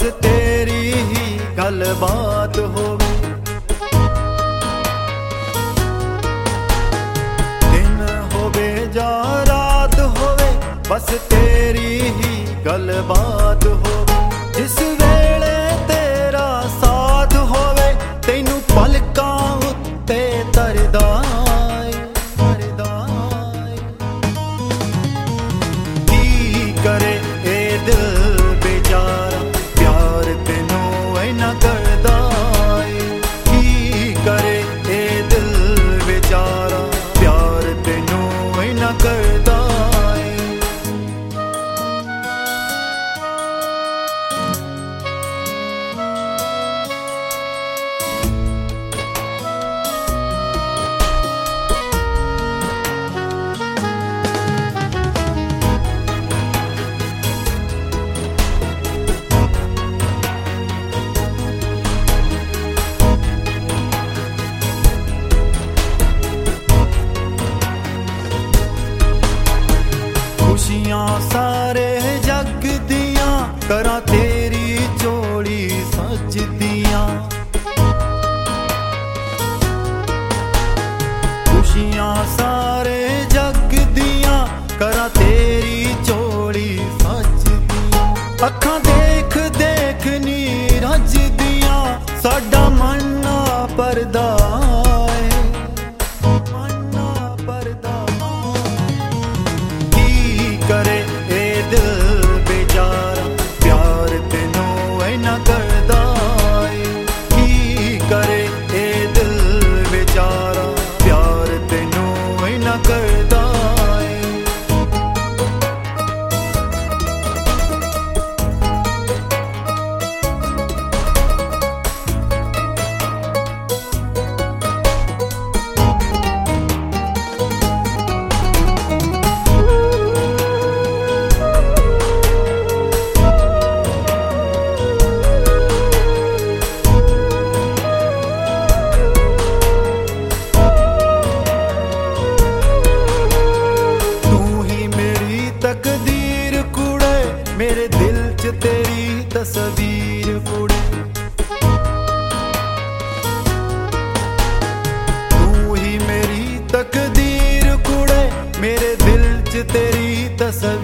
तेरी ही गल बात होवे। दिन होवे जा रात होवे, बस तेरी ही गल बात होवे। जिस वेले तेरा साथ होवे, तैनू पलकां उत्ते तरदा करे ए दिल बेचारा, प्यार तेनू ऐना करदा ए। की करे ए दिल बेचारा, प्यार तेनू ऐना करदा ए। खुशियां सारे जग दियां, करां तेरी चोली सजदियां। खुशियां सारे जग दियां, करां तेरी चोली सजदियां। अखां देख देख नी रजदियां, साडा मन ना परदा करे ए दिल बेचारा, प्यार तेनू ऐना करदा ए। की करे ए दिल बेचारा, प्यार तेनू ऐना करदा ए। तकदीर कुड़े, मेरे दिल च तेरी तस्वीर कुड़े। तू ही मेरी तकदीर कुड़े, मेरे दिल च तेरी तस्वीर।